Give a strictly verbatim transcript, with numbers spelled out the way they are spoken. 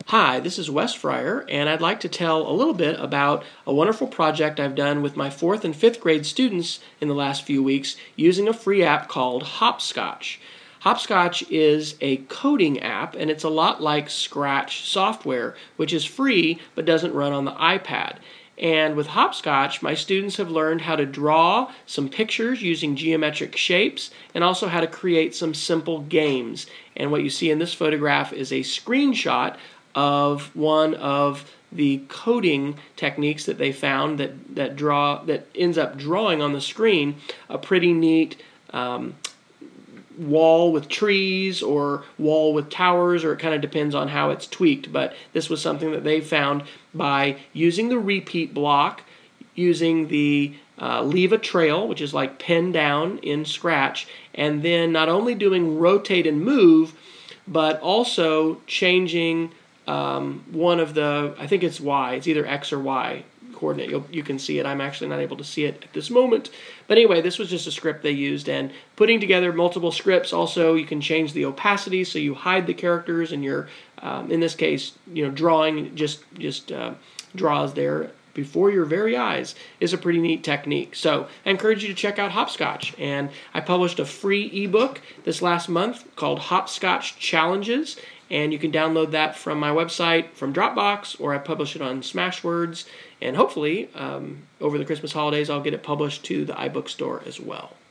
Hi, this is Wes Fryer, and I'd like to tell a little bit about a wonderful project I've done with my fourth and fifth grade students in the last few weeks using a free app called Hopscotch. Hopscotch is a coding app, and it's a lot like Scratch software, which is free but doesn't run on the iPad. And with Hopscotch, my students have learned how to draw some pictures using geometric shapes and also how to create some simple games. And what you see in this photograph is a screenshot of one of the coding techniques that they found that, that draw that ends up drawing on the screen a pretty neat um, wall with trees or wall with towers, or it kind of depends on how it's tweaked. But this was something that they found by using the repeat block, using the uh, leave a trail, which is like pen down in Scratch, and then not only doing rotate and move, but also changing um, one of the, I think it's Y, it's either X or Y coordinate. You'll, you can see it. I'm actually not able to see it at this moment. But anyway, this was just a script they used, and putting together multiple scripts. Also, you can change the opacity so you hide the characters, and you're, um, in this case, you know, drawing just just uh, draws there before your very eyes is a pretty neat technique. So I encourage you to check out Hopscotch. And I published a free ebook this last month called Hopscotch Challenges, and you can download that from my website, from Dropbox, or I publish it on Smashwords. And hopefully, um, over the Christmas holidays, I'll get it published to the iBook store as well.